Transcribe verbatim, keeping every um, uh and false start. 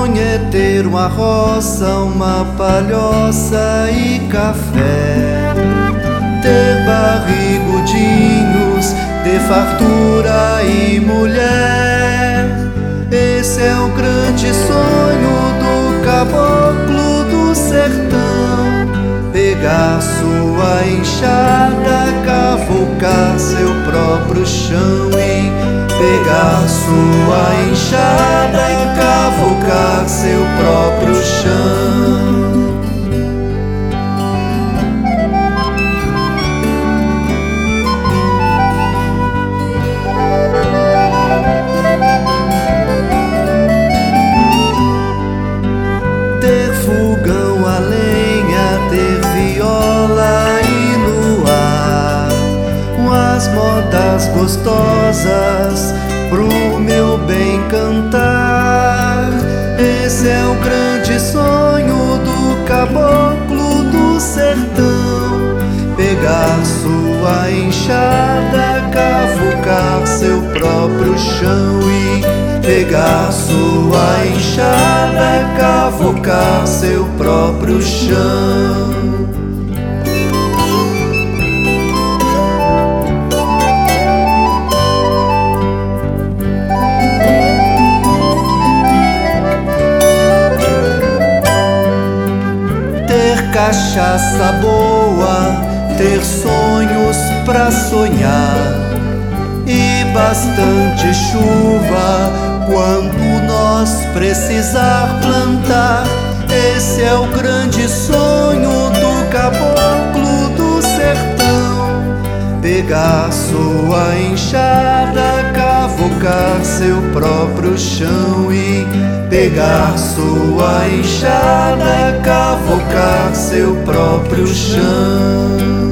sonho é ter uma roça, uma palhoça e café, ter barrigudinhos, ter fartura e mulher. Esse é o grande sonho do caboclo do sertão: pegar sua enxada, cavucar seu próprio chão e pegar sua enxada e cavucar seu próprio chão. Ter fogão a lenha, ter viola e luar, umas modas gostosas pro meu bem cantar. Esse é o grande sonho do caboclo do sertão: pegar sua enxada, cavucar seu próprio chão e pegar sua enxada, cavucar seu próprio chão. Cachaça boa, ter sonhos pra sonhar e bastante chuva quando nós precisar plantar. Esse é o grande sonho do caboclo do sertão: pegar sua enxada, cavucar seu próprio chão e pegar sua enxada, cavucar seu próprio chão.